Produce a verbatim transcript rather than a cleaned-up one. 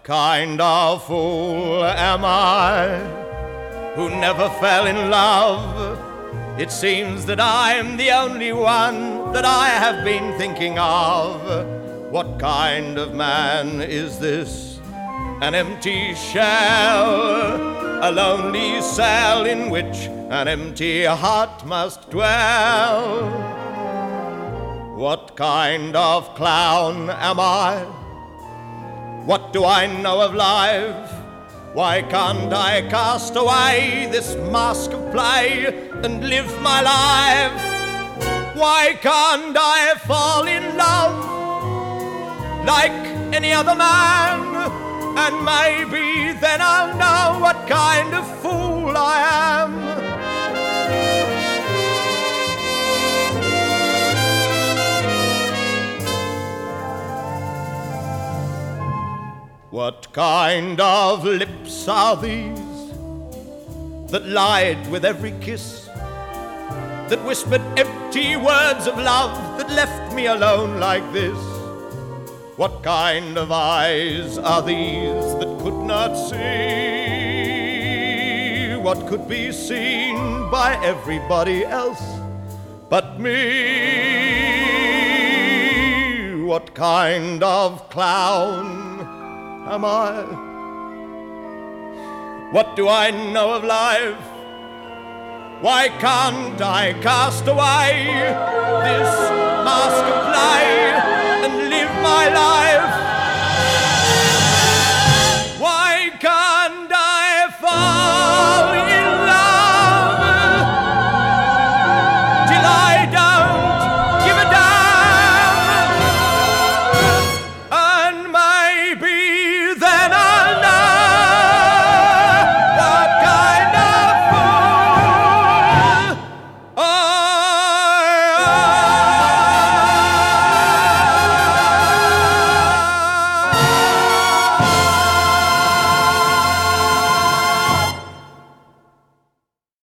What kind of fool am I who never fell in love? It seems that I'm the only one that I have been thinking of. What kind of man is this? An empty shell, a lonely cell in which an empty heart must dwell. What kind of clown am I? What do I know of life? Why can't I cast away this mask of play and live my life? Why can't I fall in love like any other man? And maybe then I'll know what kind of fool I am. What kind of lips are these that lied with every kiss, that whispered empty words of love, that left me alone like this? What kind of eyes are these that could not see what could be seen by everybody else but me? What kind of clown am I? What do I know of life? Why can't I cast away this mask of play and live my life